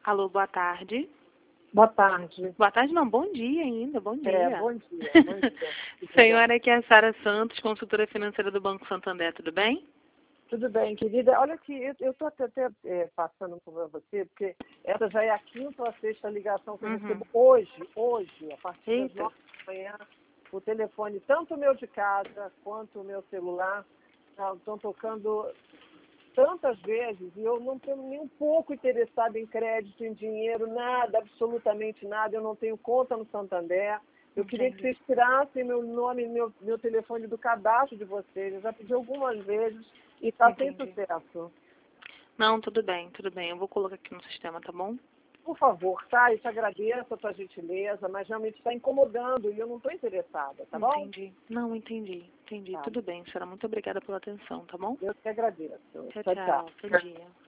Alô, boa tarde. Boa tarde. Boa tarde não, bom dia ainda, bom dia. Bom dia, bom dia. Senhora, aqui é a Sara Santos, consultora financeira do Banco Santander, tudo bem? Tudo bem, querida. Olha aqui, eu estou até passando por você, porque essa já é a quinta ou a sexta ligação que eu recebo hoje, a partir das 9 da manhã, o telefone, tanto o meu de casa quanto o meu celular, estão tocando tantas vezes e eu não estou nem um pouco interessada em crédito, em dinheiro, nada, absolutamente nada. Eu não tenho conta no Santander. Eu queria que vocês tirassem meu nome e meu telefone do cadastro de vocês. Eu já pedi algumas vezes e está sem sucesso. Não, tudo bem, tudo bem. Eu vou colocar aqui no sistema, tá bom? Por favor, tá? Eu te agradeço a tua gentileza, mas realmente está incomodando e eu não estou interessada, tá bom? Entendi. Não, entendi. Tá. Tudo bem, senhora. Muito obrigada pela atenção, tá bom? Eu te agradeço. Tchau, tchau. Bom dia.